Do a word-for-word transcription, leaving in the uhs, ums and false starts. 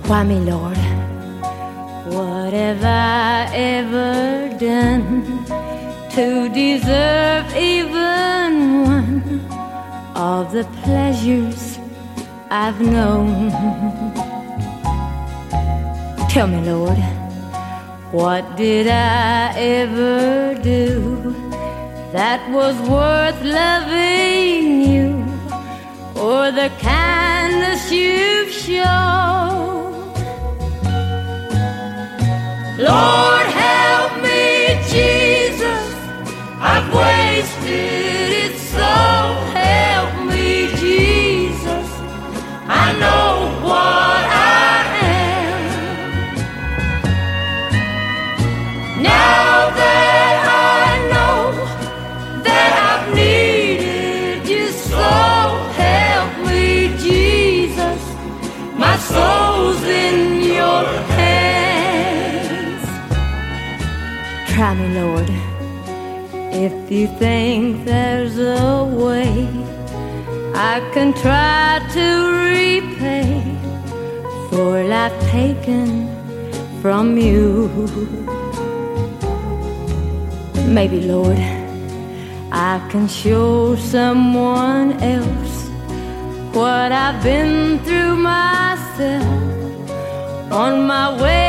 Why me, Lord? What have I ever done to deserve even one of the pleasures I've known? Tell me, Lord, what did I ever do that was worth loving you, or the kindness you've shown? Lord, help me, Jesus, I've wasted it so. Help me, Jesus, I know what I am. Now that I know that I've needed you so, help me, Jesus, my soul's in your hands. Try me, Lord, if you think there's a way I can try to repay for life taken from you. Maybe, Lord, I can show someone else what I've been through myself on my way